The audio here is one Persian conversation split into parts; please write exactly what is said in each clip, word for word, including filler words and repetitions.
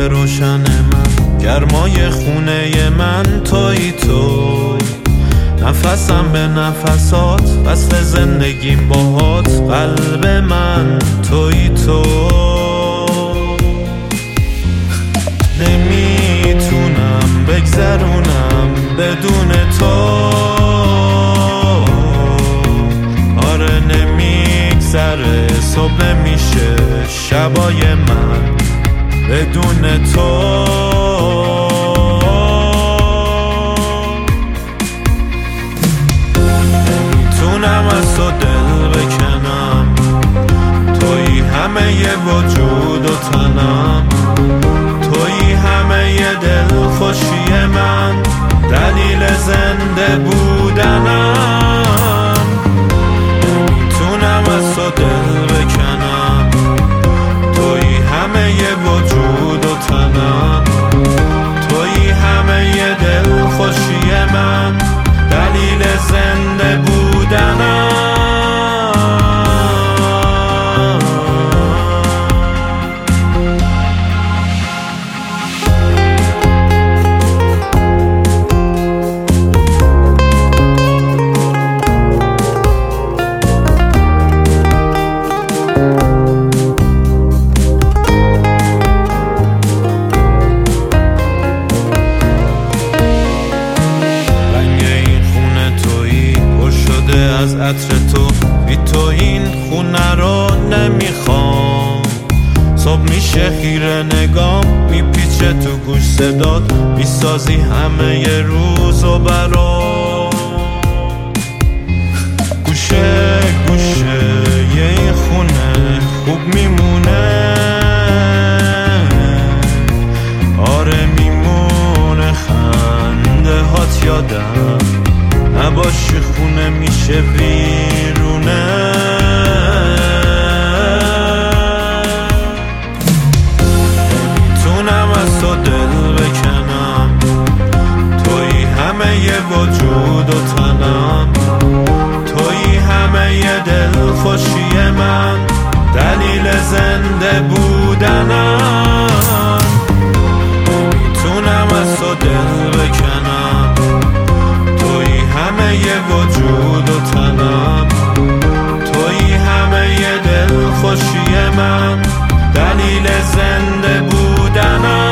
روشن من، گرمای خونه من تویی تو. نفسم به نفسات، وصل زندگیم باهات، قلب من تویی تو. نمیتونم بگذرونم بدون تو، آره نمیگذره صبح نمیشه شبای من بدون تو. نمیتونم از تو دل بکنم، تویی همه ی وجود و تنم، تویی همه ی دل خوشی من، دلیل زنده بودنم. نمیتونم از تو دل بکنم، تویی همه ی وجود و تنم، تویی همه ی دل خوشی من، دلیل زنده بودنم. از عطر تو، بی تو این خونه رو نمیخوام. صبح میشه خیره نگام، میپیچه تو گوش صدات، میسازی همه ی روزو برام. گوشه گوشه ی این خونه خوب میمونه، آره میمونه خنده هات یادم، نباشی خونه میشه ویرونه. نمیتونم از تو دل بکنم، تویی همه ی وجود و تنم، تویی همه ی دل خوشی من، دلیل زنده بودنم. نمیتونم از تو دل بکنم، همه ی وجود و تنم، تویی همه ی دل خوشی من، دلیل زنده بودنم.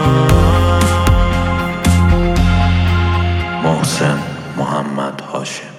محسن محمد هاشم.